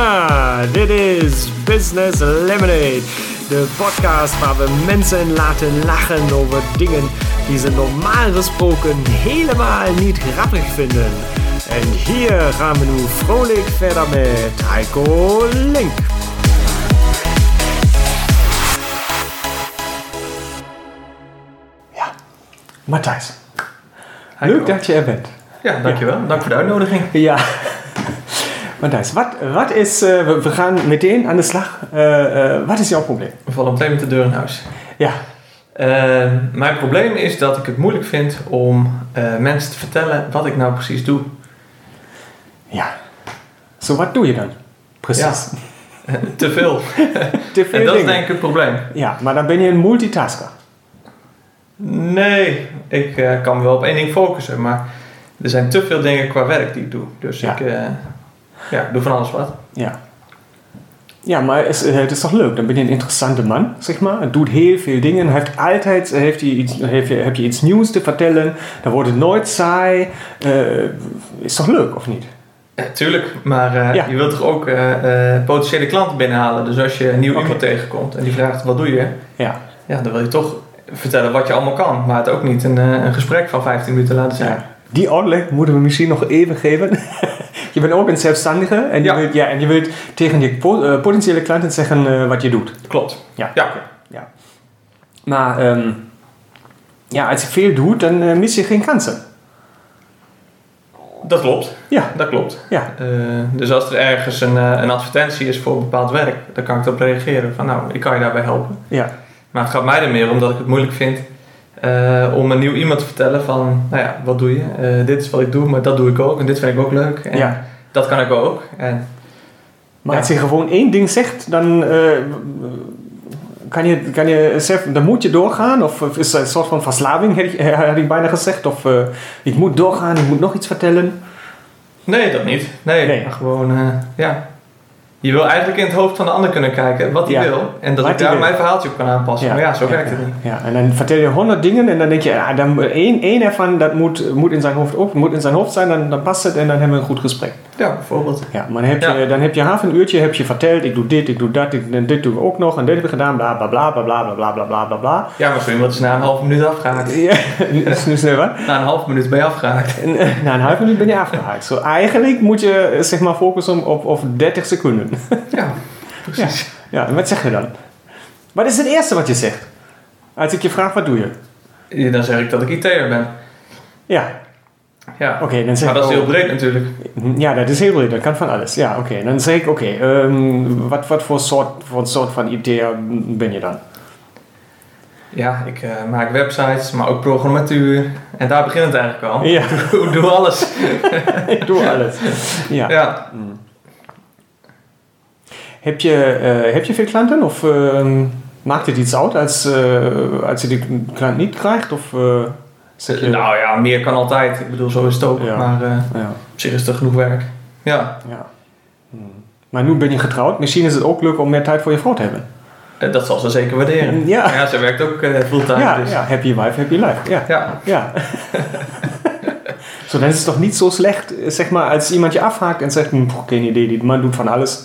Haha, dit is Business Lemonade. De podcast waar we mensen laten lachen over dingen die ze normaal gesproken helemaal niet grappig vinden. En hier gaan we nu vrolijk verder met Heiko Link. Ja, Matthijs. Heiko. Leuk dat je er bent. Ja, dankjewel. Dank voor de uitnodiging. Ja. Matthijs, wat is... we gaan meteen aan de slag. Wat is jouw probleem? We vallen meteen met de deur in huis. Ja. Mijn probleem is dat ik het moeilijk vind om mensen te vertellen wat ik nou precies doe. Ja. Zo, wat doe je dan? Precies. Ja. Te veel. Te veel en dat dingen. is denk ik het probleem. Ja, maar dan ben je een multitasker. Nee, ik kan me wel op één ding focussen, maar er zijn te veel dingen qua werk die ik doe. Dus Ja. ik doe van alles wat. Ja. Ja, maar het is toch leuk? Dan ben je een interessante man, zeg maar. Het doet heel veel dingen. Heb je iets nieuws te vertellen. Dan wordt het nooit saai. Is toch leuk, of niet? Tuurlijk, maar Ja. je wilt toch ook potentiële klanten binnenhalen. Dus als je een nieuw iemand tegenkomt en die vraagt wat doe je? Ja. Ja, dan wil je toch vertellen wat je allemaal kan. Maar het ook niet een gesprek van 15 minuten laten zijn. Ja. Die uitleg moeten we misschien nog even geven. Je bent ook een zelfstandige en je wilt tegen je potentiële klanten zeggen wat je doet. Klopt. Ja. Ja. Ja. Maar als je veel doet, dan mis je geen kansen. Dat klopt. Ja. Dat klopt. Ja. Dus als er ergens een advertentie is voor een bepaald werk, dan kan ik erop reageren van ik kan je daarbij helpen. Ja. Maar het gaat mij er meer om dat ik het moeilijk vind om een nieuw iemand te vertellen van, wat doe je? Dit is wat ik doe, maar dat doe ik ook en dit vind ik ook leuk. En Ja. dat kan ik ook. En, Maar als je gewoon één ding zegt, dan kan je zelf, dan moet je doorgaan. Of is het een soort van verslaving, had ik bijna gezegd. Of ik moet doorgaan, ik moet nog iets vertellen. Nee, dat niet. Nee. Maar gewoon, je wil eigenlijk in het hoofd van de ander kunnen kijken wat hij wil. En dat Wat ik hij daar wil. mijn verhaaltje op kan aanpassen. Ja. Maar zo werkt het niet. Ja, en dan vertel je 100 dingen en dan denk je, dan één ervan dat moet in zijn hoofd op, moet in zijn hoofd zijn, dan past het en dan hebben we een goed gesprek. Ja, bijvoorbeeld. Ja, maar dan heb je half een uurtje verteld, ik doe dit, ik doe dat, en dit doe ik ook nog en dit heb ik gedaan, bla bla bla bla bla bla bla bla bla bla. Ja, maar zo iemand is na een half minuut afgehaakt. Ja, nu snel wat? Na een half minuut ben je afgehaakt. Na een half minuut ben je afgehaakt. Zo, eigenlijk moet je zeg maar focussen op 30 seconden. Ja, precies. Ja, en wat zeg je dan? Wat is het eerste wat je zegt? Als ik je vraag, wat doe je? Ja, dan zeg ik dat ik IT'er ben. Ja, Ja. oké, dan zeg Maar ik... dat is heel breed natuurlijk. Ja, dat is heel breed. Dat kan van alles. Ja, oké. Dan zeg ik, wat voor soort van IT'er ben je dan? Ja, ik maak websites, maar ook programmatuur. En daar begint het eigenlijk al. Ja. Ik doe alles. Ik doe alles. Ja. Ja. Heb je veel klanten of maakt het iets uit als je die klant niet krijgt? Of, zeg je... Nou ja, meer kan altijd. Ik bedoel, zo is het ook. Ja. Maar Ja. op zich is er genoeg werk. Ja. Ja. Maar nu ben je getrouwd. Misschien is het ook leuk om meer tijd voor je vrouw te hebben. Dat zal ze zeker waarderen. Ja. Ja, ze werkt ook fulltime. Ja, Dus. ja, happy wife, happy life. Ja. Ja. Ja. Zo, dan is het toch niet zo slecht, zeg maar, als iemand je afhaakt en zegt, geen idee, die man doet van alles.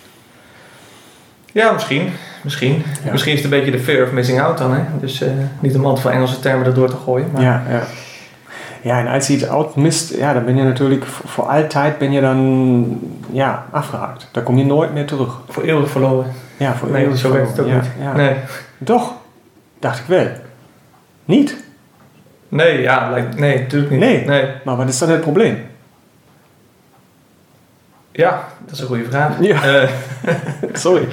Ja, misschien. Misschien. Ja. Misschien is het een beetje de fear of missing out dan. Hè? Dus niet om al te veel Engelse termen erdoor te gooien. Maar... Ja, ja. Ja, en als je iets oud mist, ja, dan ben je natuurlijk voor altijd ben je dan afgehaakt. Dan kom je nooit meer terug. Voor eeuwig verloren. Ja, voor Nee, eeuwig zo werkt het ook verloren. niet. Ja. Nee. Toch? Dacht ik wel. Niet? Nee, nee, natuurlijk niet. Nee. Maar wat is dan het probleem? Ja, dat is een goede vraag. Ja. Sorry.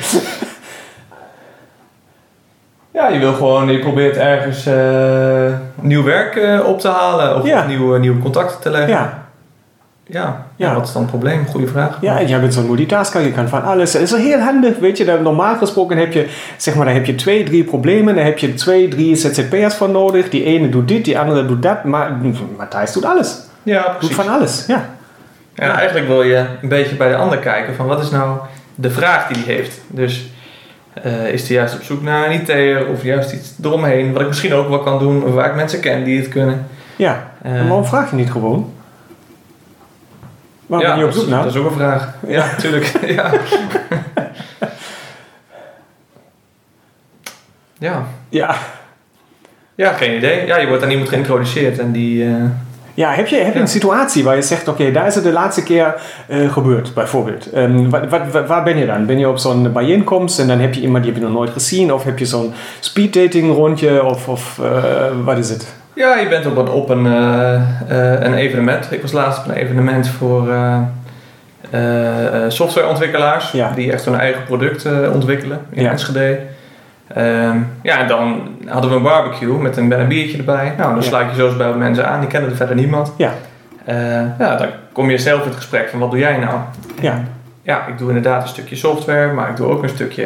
Ja, je probeert ergens nieuw werk op te halen of nieuwe contacten te leggen. Ja, wat is dan het probleem? Goeie vraag. Ja, en jij bent zo'n multitasker, je kan van alles. Het is heel handig, weet je. Normaal gesproken heb je, zeg maar, dan heb je 2-3 problemen. Dan heb je 2-3 ZZP'ers voor nodig. Die ene doet dit, die andere doet dat. Maar Matthijs doet alles. Ja, precies. Doet van alles, ja. Ja, eigenlijk wil je een beetje bij de ander kijken van wat is nou de vraag die hij heeft. Dus is hij juist op zoek naar een IT'er of juist iets eromheen. Wat ik misschien ook wel kan doen of waar ik mensen ken die het kunnen. Ja, maar waarom vraag je niet gewoon? Waar ben je op zoek naar? Dat is ook een vraag. Ja, natuurlijk. Ja. Ja. Ja. Ja, geen idee. Ja, je wordt aan iemand geïntroduceerd en die... Ja, heb je een situatie waar je zegt, oké, daar is het de laatste keer gebeurd, bijvoorbeeld. Waar ben je dan? Ben je op zo'n bijeenkomst en dan heb je iemand die heb je nog nooit gezien? Of heb je zo'n speeddating rondje? Of wat is het? Ja, je bent op een evenement. Ik was laatst op een evenement voor softwareontwikkelaars. Ja. Die echt hun eigen product ontwikkelen in Enschede. En dan hadden we een barbecue met een biertje erbij. Nou, dan sluit je zo eens bij wat mensen aan. Die kennen er verder niemand. Ja. Dan kom je zelf in het gesprek van wat doe jij nou? Ja. Ja, ik doe inderdaad een stukje software, maar ik doe ook een stukje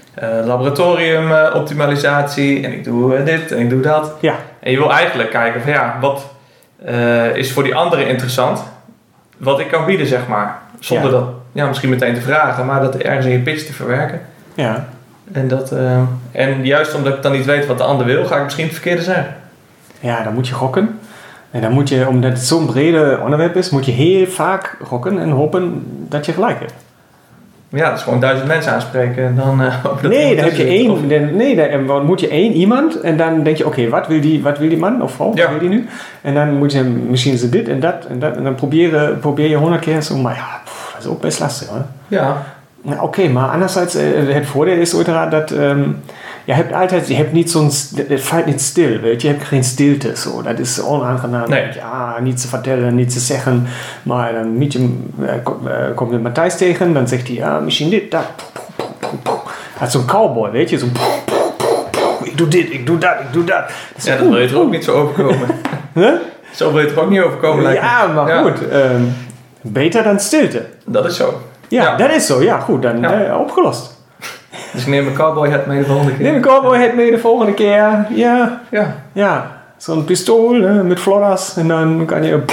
laboratoriumoptimalisatie. En ik doe dit en ik doe dat. Ja. En je wil eigenlijk kijken van wat is voor die anderen interessant? Wat ik kan bieden, zeg maar. Zonder dat misschien meteen te vragen, maar dat ergens in je pitch te verwerken. Ja. En juist omdat ik dan niet weet wat de ander wil, ga ik misschien het verkeerde zeggen. Ja, dan moet je gokken. En dan moet je, omdat het zo'n brede onderwerp is, moet je heel vaak gokken en hopen dat je gelijk hebt. Ja, dat is gewoon 1000 mensen aanspreken. En dan, nee, dan heb je dan moet je één iemand en dan denk je, oké, wat wil die man of vrouw, wat wil die nu? En dan moet je misschien ze dit en dat en dan probeer je 100 keer zo, maar ja, dat is ook best lastig, hoor. Ja. Oké, maar anderzijds, het voordeel is uiteraard dat je hebt niet zo'n, het valt niet stil, weet je, je hebt geen stilte, zo, dat is onaangenaam. Nee. Ja, niet te vertellen, niet te zeggen, maar dan komt de Matthijs tegen, dan zegt hij, ja, misschien dit, dat, hij is zo'n cowboy, weet je, zo'n ik doe dit, ik doe dat, ik doe dat. Ja, dat wil je toch ook niet zo overkomen. Huh? Zo wil je toch ook niet overkomen, lijkt me. Ja, maar goed, beter dan stilte. Dat is zo. Ja, dat is zo, ja, goed, dan opgelost. Dus ik neem mijn cowboy hat mee de volgende keer. Neem een cowboy hat mee de volgende keer. Ja. Ja. Ja. Zo'n pistool met florras en dan kan je...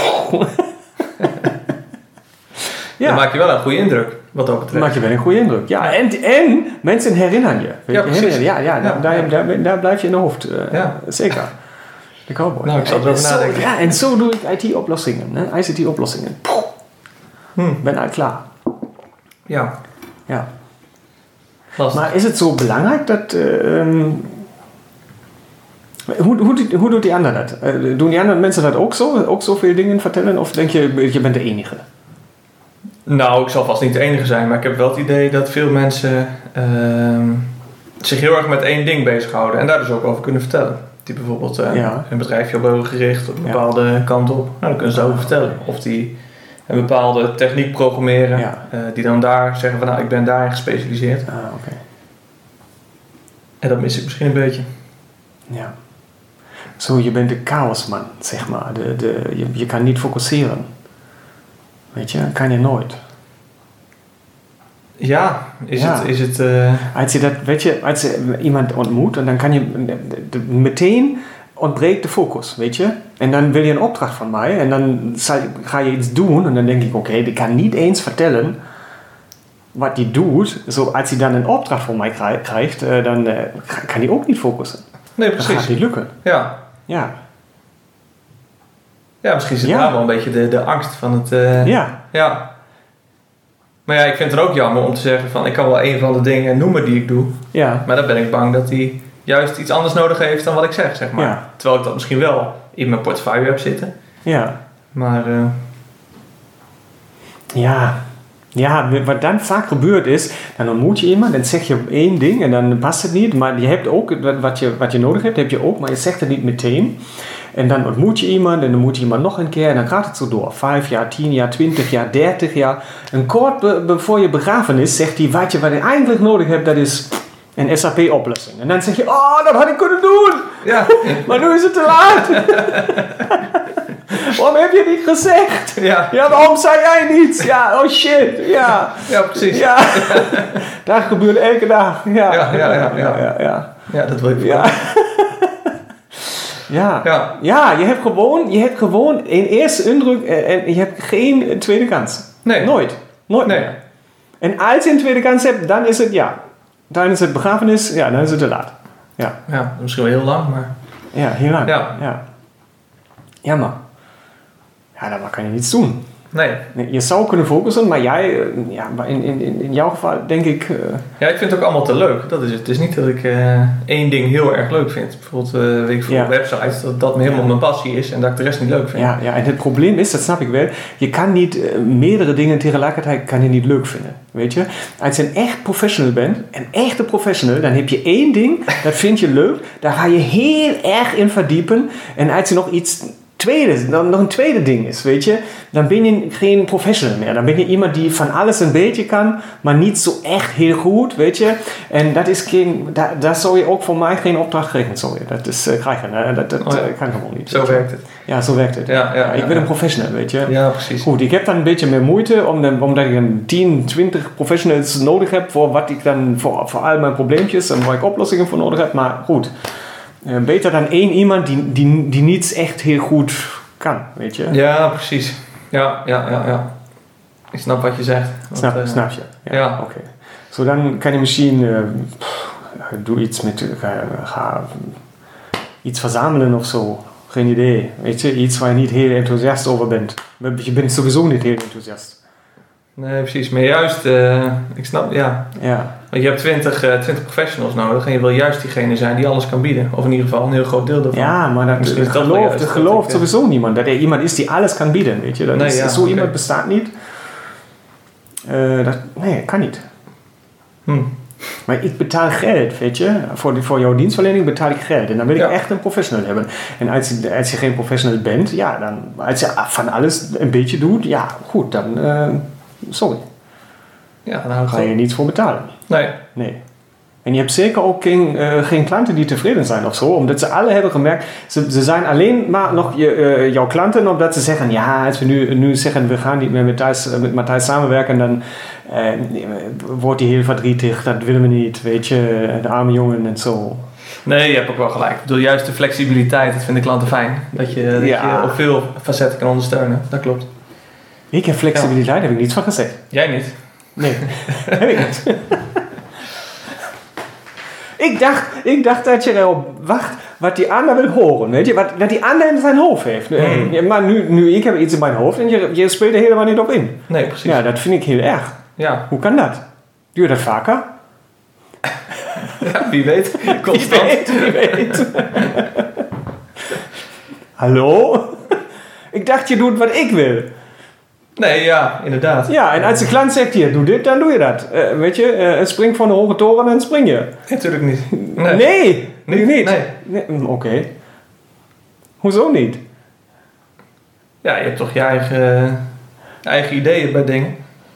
Dan maak je wel een goede indruk, wat dat betreft. Maak je wel een goede indruk. Ja, en mensen herinneren je. Ja, precies. Daar blijf je in de hoofd. Zeker. De cowboy. Nou, ik zal erover nadenken. Ja, en zo doe ik IT-oplossingen. ICT-oplossingen. Ben al klaar. Ja. Ja. Lastig. Maar is het zo belangrijk dat... Hoe doet die ander dat? Doen die andere mensen dat ook zo? Ook zoveel dingen vertellen? Of denk je bent de enige? Nou, ik zal vast niet de enige zijn. Maar ik heb wel het idee dat veel mensen zich heel erg met één ding bezighouden. En daar dus ook over kunnen vertellen. Die bijvoorbeeld een bedrijfje op hebben gericht op een bepaalde kant op. Nou, dan kunnen ze over vertellen. Of die een bepaalde techniek programmeren. Die dan daar zeggen van nou, ik ben daarin gespecialiseerd. Oké. En dat mis ik misschien een beetje. Ja. Zo, je bent de chaosman, zeg maar. Je kan niet focusseren. Weet je, dat kan je nooit. Ja, is het... Als je dat, weet je, als je iemand ontmoet, en dan kan je meteen ontbreekt de focus, weet je. En dan wil je een opdracht van mij en dan ga je iets doen en dan denk ik, oké, die kan niet eens vertellen wat die doet. Zo, als hij dan een opdracht van mij krijgt, dan kan hij ook niet focussen. Nee, precies. Dat gaat niet lukken. Ja. Ja. Ja, misschien is het daar wel een beetje de angst van het... Ja. Maar ja, ik vind het ook jammer om te zeggen van... ik kan wel een van de dingen noemen die ik doe. Ja. Maar dan ben ik bang dat hij juist iets anders nodig heeft dan wat ik zeg, zeg maar. Ja. Terwijl ik dat misschien wel in mijn portefeuille heb zitten. Ja. Maar... Ja, wat dan vaak gebeurt is, dan ontmoet je iemand en zeg je één ding en dan past het niet. Maar je hebt ook wat je nodig hebt, heb je ook, maar je zegt het niet meteen. En dan ontmoet je iemand en dan moet je iemand nog een keer en dan gaat het zo door. 5 jaar, 10 jaar, 20 jaar, 30 jaar. En kort voor je begrafenis zegt hij, wat je eigenlijk nodig hebt, dat is een SAP-oplossing. En dan zeg je, oh, dat had ik kunnen doen. Ja. Maar nu is het te laat. Waarom heb je niet gezegd? Ja, waarom zei jij niets? Ja, oh shit. Ja, precies. Ja. Dat gebeurt elke dag. Ja, dat wil ik Ja, je hebt gewoon een eerste indruk en je hebt geen tweede kans. Nee. Nooit meer. En als je een tweede kans hebt, dan is het dan is het begrafenis, dan is het te laat. Ja, misschien wel heel lang, maar... Ja, heel lang. Ja. Jammer. Ja, dan kan je niets doen. Nee. Je zou kunnen focussen, maar jij, in jouw geval denk ik... Ja, ik vind het ook allemaal te leuk. Dat is het. Het is niet dat ik één ding heel erg leuk vind. Bijvoorbeeld, weet ik veel, websites, dat me helemaal mijn passie is en dat ik de rest niet leuk vind. Ja, en het probleem is, dat snap ik wel, je kan niet meerdere dingen tegelijkertijd kan je niet leuk vinden. Weet je? Als je een echt professional bent, een echte professional, dan heb je één ding, dat vind je leuk, daar ga je heel erg in verdiepen. En als je nog iets... nog een tweede ding is, weet je, dan ben je geen professional meer. Dan ben je iemand die van alles een beetje kan, maar niet zo echt heel goed, weet je. En dat is daar zou je ook voor mij geen opdracht krijgen, sorry. Dat is krijgen, dat kan gewoon niet. Zo werkt het. Ja, zo werkt het. Ja, ik ben een professional, weet je. Ja, precies. Goed, ik heb dan een beetje meer moeite, omdat ik een 10, 20 professionals nodig heb voor wat ik dan, voor al mijn probleempjes en waar ik oplossingen voor nodig heb, maar goed. Beter dan één iemand die niets echt heel goed kan, weet je? Ja, precies. Ja. Ik snap wat je zegt. Snap je? Ja. Oké. Zo dan kan je misschien... doe iets met... Ga iets verzamelen of zo. Geen idee. Weet je? Iets waar je niet heel enthousiast over bent. Je bent sowieso niet heel enthousiast. Nee, precies. Maar juist... ik snap... Ja. Want je hebt 20 professionals nodig en je wil juist diegene zijn die alles kan bieden. Of in ieder geval een heel groot deel daarvan. Ja, maar dat gelooft sowieso niemand. Dat er iemand is die alles kan bieden, weet je. Iemand bestaat niet. Nee, kan niet. Maar ik betaal geld, weet je. Voor jouw dienstverlening betaal ik geld. En dan wil ik echt een professional hebben. En als je geen professional bent, ja, dan... Als je van alles een beetje doet, ja, goed, dan... sorry. Ja, dan ga je niets voor betalen. Nee. En je hebt zeker ook geen klanten die tevreden zijn of zo. Omdat ze alle hebben gemerkt... Ze zijn alleen maar nog jouw klanten... Omdat ze zeggen... Ja, als we nu zeggen... We gaan niet meer met Matthijs samenwerken... Dan wordt hij heel verdrietig. Dat willen we niet. Weet je, de arme jongen en zo. Nee, je hebt ook wel gelijk. Ik bedoel, juist de flexibiliteit... Dat vinden klanten fijn. Dat je op veel facetten kan ondersteunen. Dat klopt. Ik heb flexibiliteit, heb ik niets van gezegd. Jij niet? Nee, heb ik niet. Ik dacht dat je erop wacht wat die ander wil horen. Weet je? Wat die ander in zijn hoofd heeft. Ja, maar nu ik heb iets in mijn hoofd en je speelt er helemaal niet op in. Nee, precies. Ja, dat vind ik heel erg. Ja. Hoe kan dat? Doe je dat vaker? Ja, wie weet. Constant. Wie weet. Hallo? Ik dacht je doet wat ik wil. Nee, ja, inderdaad. Ja, en als de klant zegt hier, doe dit, dan doe je dat. Weet je, spring van de hoge toren, dan spring je. Natuurlijk niet. Nee, niet. Nee. Oké. Hoezo niet? Ja, je hebt toch je eigen ideeën bij dingen.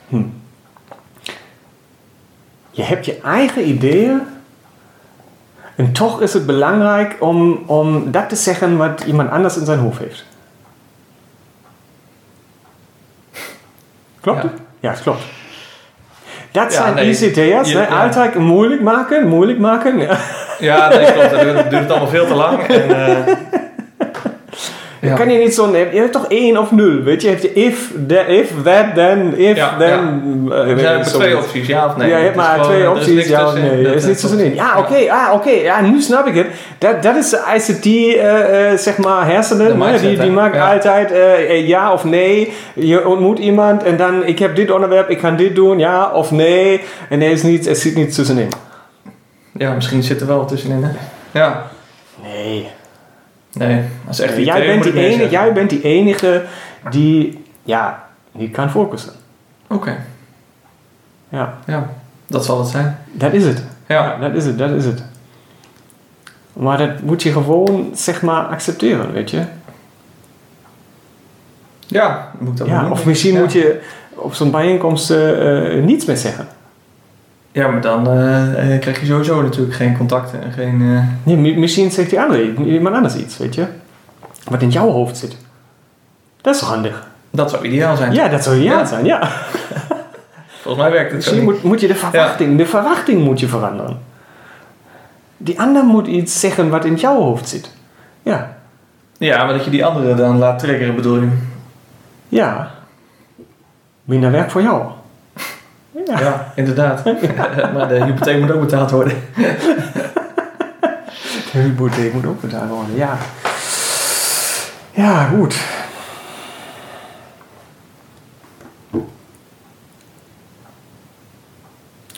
Je hebt je eigen ideeën. En toch is het belangrijk om dat te zeggen wat iemand anders in zijn hoofd heeft. Klopt het? Ja, het klopt. Dat zijn ICT'ers, altijd moeilijk maken. Ja, nee, klopt. Dat duurt allemaal veel te lang. En, kan je niet zo'n... Je hebt toch 1 of 0, weet je? Je hebt if, that, then, then... Er zijn maar 2 opties, ja of nee. Ja, je hebt maar 2 opties, ja of nee. Er is niets tussenin. Ja, oké. Ja, nu snap ik het. Dat is de ICT, zeg maar, hersenen. Mindset, die maakt altijd ja of nee. Je ontmoet iemand en dan... Ik heb dit onderwerp, ik ga dit doen, ja of nee. En er zit niets tussenin. Ja, misschien zit er wel tussenin, hè? Ja. Nee, dat is echt jij bent die enige die niet kan focussen. Oké. Ja, dat zal het zijn. Dat is het. Ja, dat is het. Maar dat moet je gewoon, zeg maar, accepteren, weet je. Ja, moet dat doen. Of misschien moet je op zo'n bijeenkomst niets meer zeggen. Ja, maar dan krijg je sowieso natuurlijk geen contacten en geen... Nee, misschien zegt iemand anders iets, weet je. Wat in jouw hoofd zit. Dat is toch handig? Dat zou ideaal zijn. Ja, dat zou ideaal zijn, ja. Volgens mij werkt het misschien zo moet je de verwachting moet je veranderen. Die ander moet iets zeggen wat in jouw hoofd zit. Ja. Ja, maar dat je die andere dan laat triggeren, bedoel je? Ja. Minder werk voor jou. Ja, inderdaad. Maar de hypotheek moet ook betaald worden. De hypotheek moet ook betaald worden, ja. Ja, goed.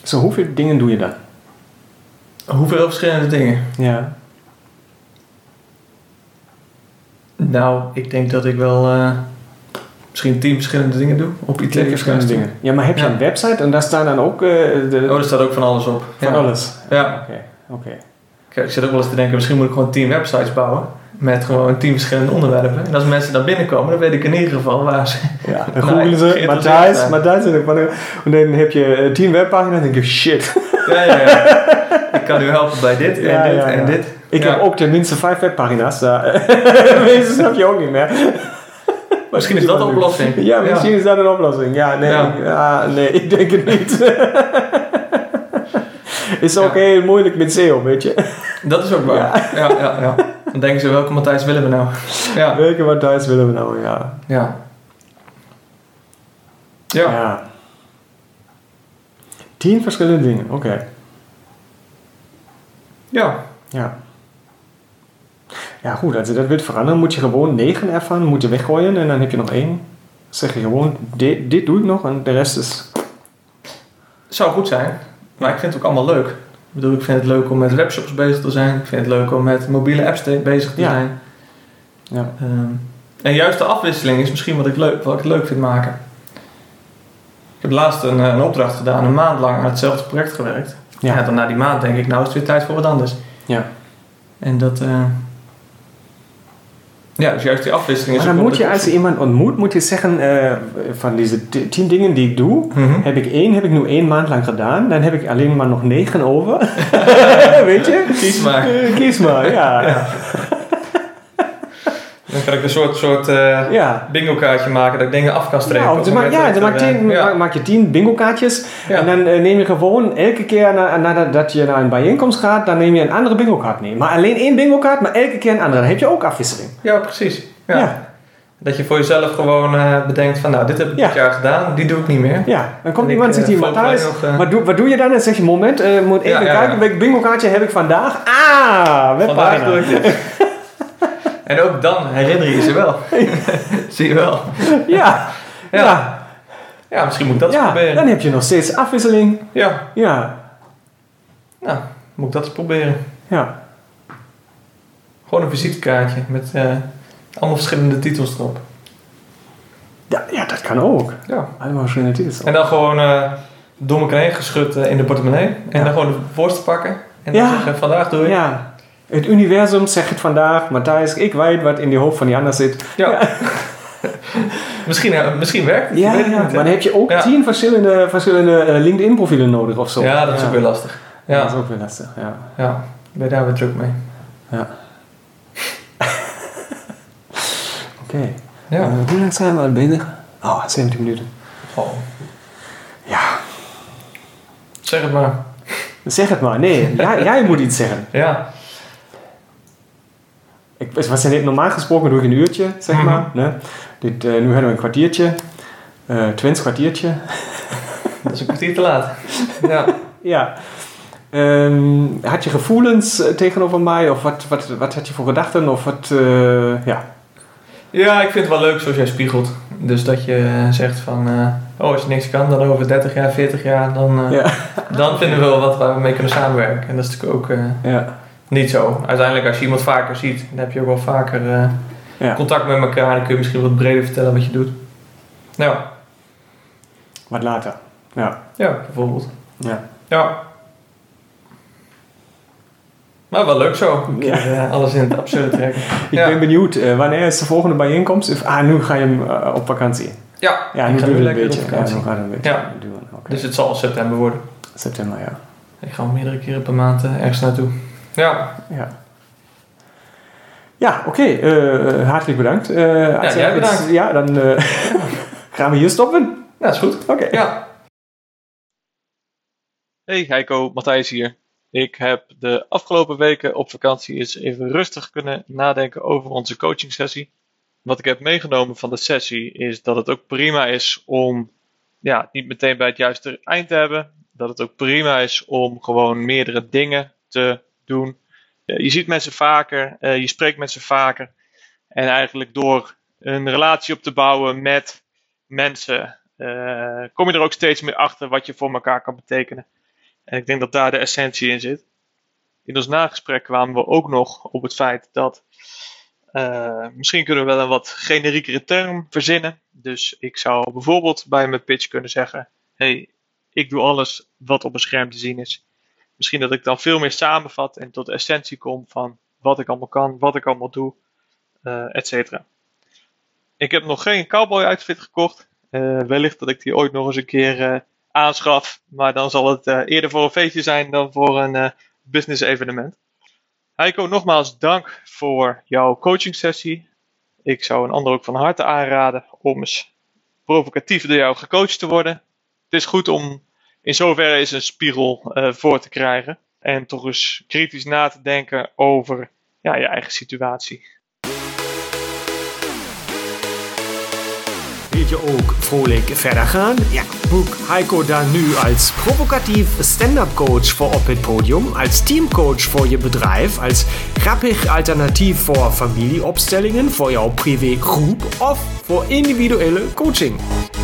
Zo, hoeveel dingen doe je dan? Hoeveel verschillende dingen? Ja. Nou, ik denk dat ik wel misschien 10 verschillende dingen doe op IT. 10 verschillende dingen. Ja, maar heb je een website en daar staan dan ook... er staat ook van alles op. Van alles? Ja. Oké. Kijk, ik zit ook wel eens te denken, misschien moet ik gewoon 10 websites bouwen. Met gewoon 10 verschillende onderwerpen. En als mensen daar binnenkomen, dan weet ik in ieder geval waar ze... Ja, dan googelen ze Matthijs en dan heb je 10 webpagina's en dan denk je, shit. Ja. Ik kan u helpen bij dit en dit. Ik heb ook tenminste 5 webpagina's. Meestal snap je ook niet meer. Misschien is dat de oplossing. Ja, misschien is dat een oplossing. Nee, ik denk het niet. Is ook heel moeilijk met SEO, weet je. Dat is ook waar. Ja. Dan denken ze, welke Matthijs willen we nou? Ja. Welke Matthijs willen we nou, Ja. 10 verschillende dingen, oké. Ja. Ja, goed, als je dat wilt veranderen, moet je gewoon 9 ervan moet je weggooien en dan heb je nog 1. Zeg je gewoon, dit doe ik nog en de rest is... Zou goed zijn, maar ik vind het ook allemaal leuk. Ik bedoel, ik vind het leuk om met webshops bezig te zijn. Ik vind het leuk om met mobiele apps bezig te zijn. Ja. En juist de afwisseling is misschien wat ik leuk vind maken. Ik heb laatst een opdracht gedaan, een maand lang aan hetzelfde project gewerkt. Ja. Dan na die maand denk ik, nou is het weer tijd voor wat anders. Ja. En dat... dus juist die afwisseling is... Maar dan moet je, als je iemand ontmoet, moet je zeggen... van deze 10 dingen die ik doe... heb ik nu 1 maand lang gedaan. Dan heb ik alleen maar nog 9 over. Weet je? Kies maar, ja. Dan kan ik een soort bingo kaartje maken... dat ik dingen af kan strepen. Dan maak je 10 bingo kaartjes. Ja. En dan neem je gewoon elke keer nadat je naar een bijeenkomst gaat... dan neem je een andere bingo kaart mee. Maar alleen 1 bingo kaart, maar elke keer een andere. Dan heb je ook afwisseling. Ja, precies. Ja. Dat je voor jezelf gewoon bedenkt van... nou, dit heb ik dit jaar gedaan, die doe ik niet meer. Ja, dan komt iemand en zegt hier... Matthijs, wat doe je dan? En zeg je, moment, moet even kijken... welk bingo kaartje heb ik vandaag? Vandaag doe ik dit. En ook dan herinner je ze wel. Zie je wel. Ja. Ja, misschien moet ik dat eens proberen. Dan heb je nog steeds afwisseling. Ja. Nou, moet ik dat eens proberen. Ja. Gewoon een visitekaartje met allemaal verschillende titels erop. Ja, dat kan ook. Ja. Allemaal verschillende titels. En dan gewoon door elkaar heen geschud in de portemonnee. En dan gewoon de voorste pakken. En dan zeggen, vandaag doe ik. Ja. Het universum zegt het vandaag, Matthijs, ik weet wat in die hoofd van die ander zit. Ja. Misschien werkt het. Ja, maar dan heb je ook 10 verschillende LinkedIn profielen nodig of zo. Ja, dat is ook weer lastig. Ja. Dat is ook weer lastig, Ja, ben je daar weer druk mee. Ja. Oké. Ja. Hoe lang zijn we al bezig? 70 minuten. Oh. Ja. Zeg het maar. Zeg het maar. Nee, jij moet iets zeggen. Ja. Normaal gesproken doe ik een uurtje, zeg maar. Nee? Nu hebben we een kwartiertje. Twins kwartiertje. Dat is een kwartier te laat. Ja. Had je gevoelens tegenover mij? Of wat had je voor gedachten? Of wat, Ja, ik vind het wel leuk zoals jij spiegelt. Dus dat je zegt van... als je niks kan, dan over 30 jaar, 40 jaar... dan vinden we wel wat waar we mee kunnen samenwerken. En dat is natuurlijk ook niet zo. Uiteindelijk, als je iemand vaker ziet... dan heb je ook wel vaker contact met elkaar... en dan kun je misschien wat breder vertellen wat je doet. Ja. Wat later. Ja, bijvoorbeeld. Ja. Maar wel leuk zo. Alles in het absurde trekken. Ik ben benieuwd, wanneer is de volgende bijeenkomst? Nu ga je op vakantie. Ja, nu ga doe je lekker een beetje. op vakantie. Nu gaat het een beetje. Okay. Dus het zal september worden. September, ja. Ik ga meerdere keren per maand ergens naartoe. Ja, oké. Hartelijk bedankt. Jij bedankt. Ja, dan gaan we hier stoppen. Ja, dat is goed. Oké. Ja. Hey Heiko, Matthijs hier. Ik heb de afgelopen weken op vakantie eens even rustig kunnen nadenken over onze coaching sessie. Wat ik heb meegenomen van de sessie is dat het ook prima is om niet meteen bij het juiste eind te hebben. Dat het ook prima is om gewoon meerdere dingen te doen. Je ziet mensen vaker, je spreekt met ze vaker. En eigenlijk door een relatie op te bouwen met mensen kom je er ook steeds meer achter wat je voor elkaar kan betekenen. En ik denk dat daar de essentie in zit. In ons nagesprek kwamen we ook nog op het feit dat misschien kunnen we wel een wat generiekere term verzinnen. Dus ik zou bijvoorbeeld bij mijn pitch kunnen zeggen: hey, ik doe alles wat op een scherm te zien is. Misschien dat ik dan veel meer samenvat en tot de essentie kom van wat ik allemaal kan, wat ik allemaal doe, etc. Ik heb nog geen cowboy outfit gekocht. Wellicht dat ik die ooit nog eens een keer aanschaf. Maar dan zal het eerder voor een feestje zijn dan voor een business evenement. Heiko, nogmaals dank voor jouw coaching sessie. Ik zou een ander ook van harte aanraden om eens provocatief door jou gecoacht te worden. Het is goed om in zoverre eens een spiegel voor te krijgen. En toch eens kritisch na te denken over je eigen situatie. Wil je ook vrolijk verder gaan? Ja, boek Heiko dan nu als provokatief Stand-Up-Coach voor op het podium, als Teamcoach voor je bedrijf, als grappig alternatief voor familieopstellingen, voor jouw privégroep of voor individuele coaching.